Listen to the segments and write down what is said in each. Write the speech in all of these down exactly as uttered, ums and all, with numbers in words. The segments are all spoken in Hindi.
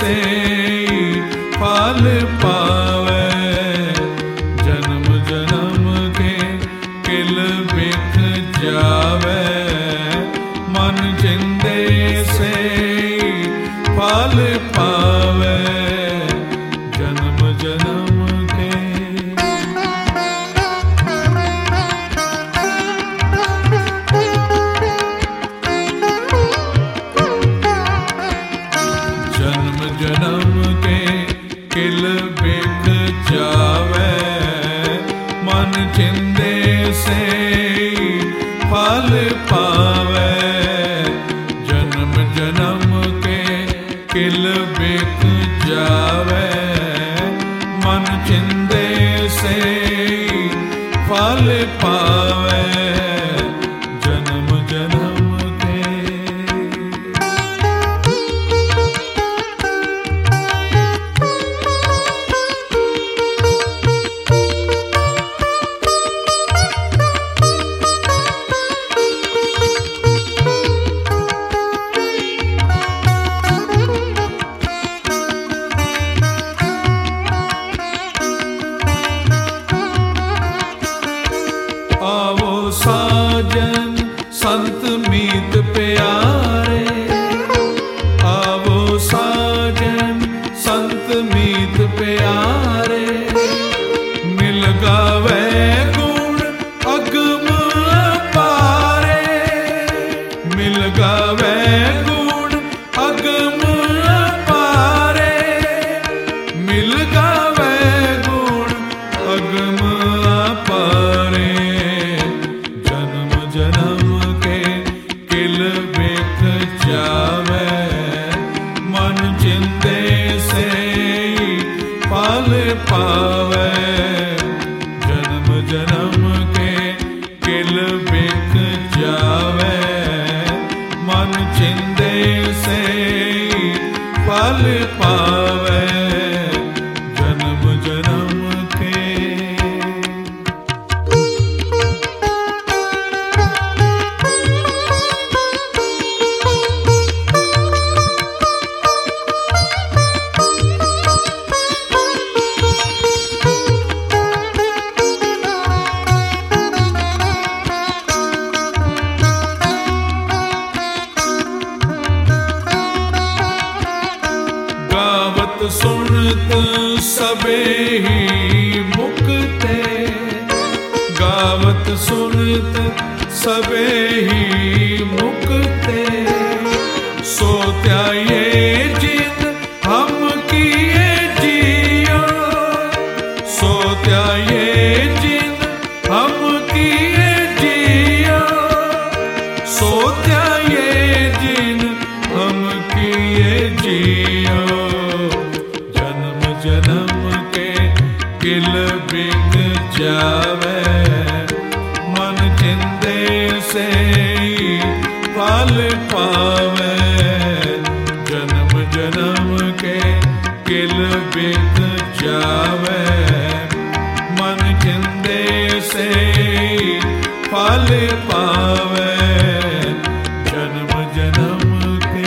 से फल पावे। जन्म जन्म के किल बिख जावे, मन जिंदे से फल पावे। जन्म जन्म के जन्म जन्म के किल बिख जावे, मन जिंदे से फल पावे। जन्म जन्म के किल बिख जावे, मन जिंदे से फल पावे। जन्म जन्म के आवो साजन संत मीत प्यारे, आवो साजन संत मीत प्यारे। मिल गावे गुण अगम अपारे, मिल गावे गुण अगम अपारे। मिल गावे गुण अगम अपारे। जन्म जन्म के किल बिख जावे, मन जिंदे से फल पावे। जन्म जन्म के किल बिख जावे, मन जिंदे से फल पावे। जन्म जन्म के गावत सुनत सबे ही मुक्ते, गावत सुनत सबे ही मुक्ते। सो त्याये जिन हम किए जियो, सो त्याये जिन हम किए जियो। सो त्याये जिन हम किए जियो। जन्म जन्म के किल बिख जावे, मन जिंदे से फल पावे। जन्म जन्म के किल बिख जावे, मन जिंदे से फल पावे। जन्म जन्म के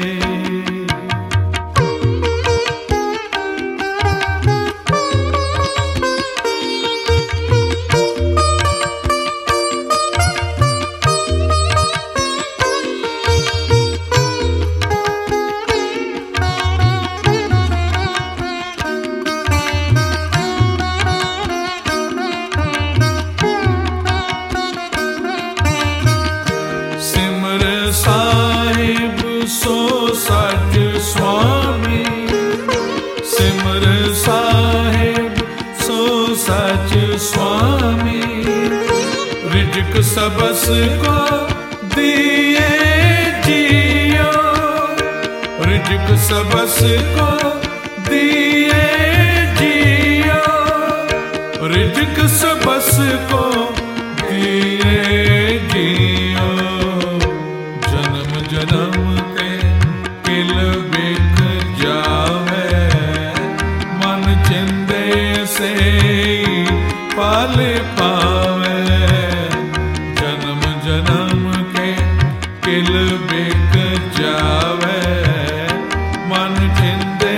साहिब सो सच स्वामी, सिमर साहिब सो सच स्वामी। रिजक सबस को दिए जियो, रिजक सबस को दिए जियो। रिजक सबस को दिए जियो। जन्म जन्म के किल बिख जावे, मन जिंदे से फल पावे। जन्म जन्म के किल बिख जावे, मन जिंदे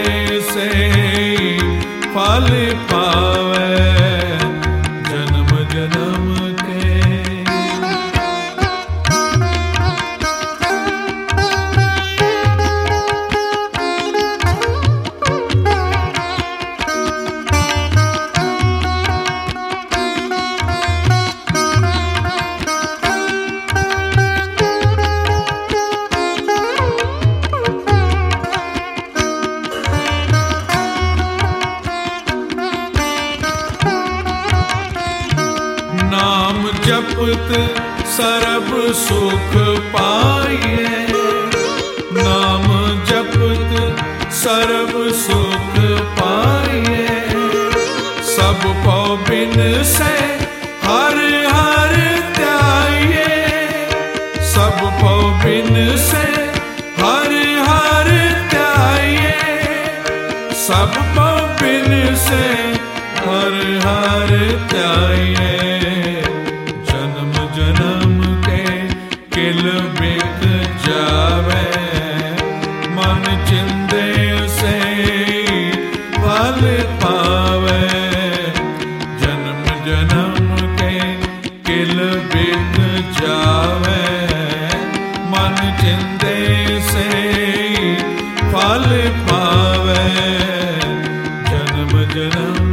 जपत सरब सुख पाइए, नाम जपत सरब सुख पाइए। सब पौ बिन से हर हर त्याइए, सब पौ बिन से हर हर त्याइए, सब पौ बिन से हर हर त्याइए। जन्म जन्म के किल बिक जावे, मन चिंदे से फल पावे। जन्म जन्म के किल बिक जावे, मन चिंदे से फल पावे। जन्म जन्म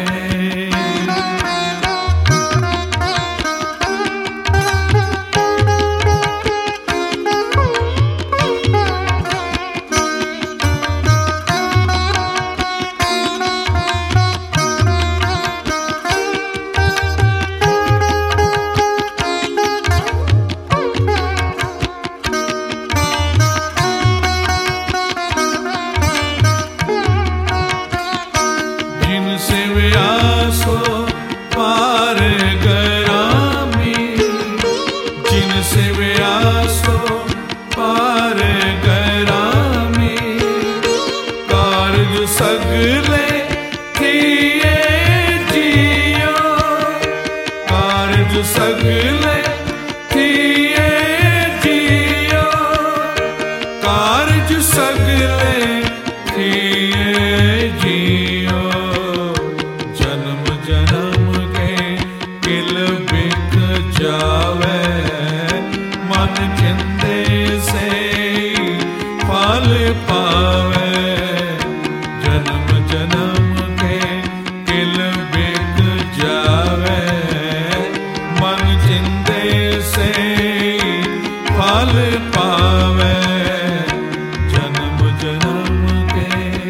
व्यासो पार गरामी, जिनसे व्यासो पार गरामी। कारज सगले किए जियो, कारज सगले किए जियो, कारज सगले किए जियो। जन्म जन्म के किल बिक जावे, मन चिंदे से फल पावे। जन्म जन्म के किल बिक जावे, मन चिंदे से फल पावे। जन्म जन्म के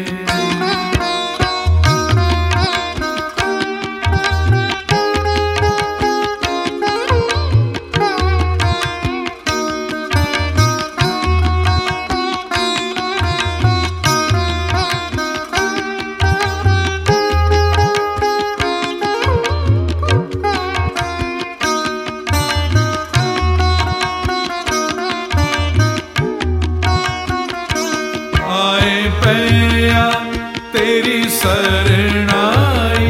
पैया तेरी शरणाई,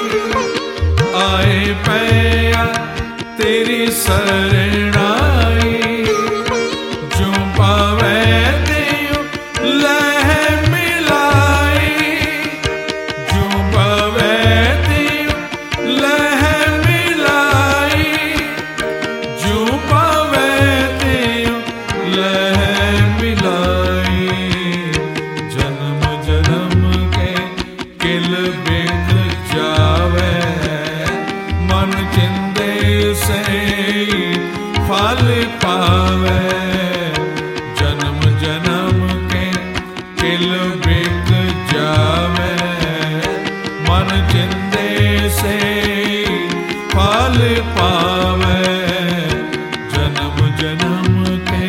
आए पैया तेरी शरणाई। जो पावे त्यों लह मिलाई, जो पावे त्यों लह मिलाई, जो पावे त्यों लह मिलाई। जन्म जन्म के किल बिक जावे, मन चिंदे से फल पावे। जन्म जन्म के किल बिक जावे, मन चिंदे से फल पावे। जन्म जन्म के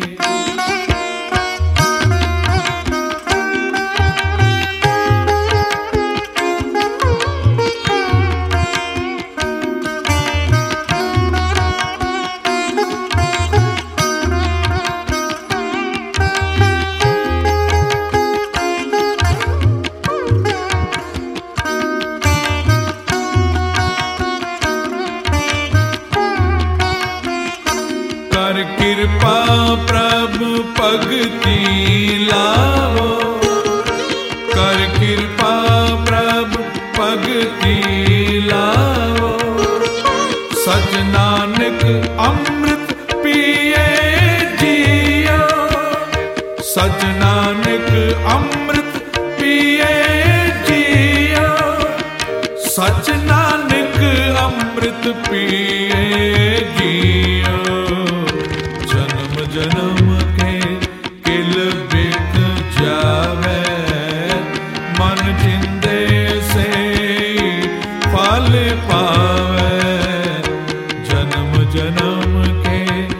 कर कृपा प्रभु भगति लावो, कर कृपा प्रभु भगति लावो। सच नानक अमृत पिए जियो, सच नानक अमृत पिए जियो, सच नानक अमृत पिए जियो। जन्म जन्म के किल बिक जावे, मन जिंदे से फल पावे। जन्म है।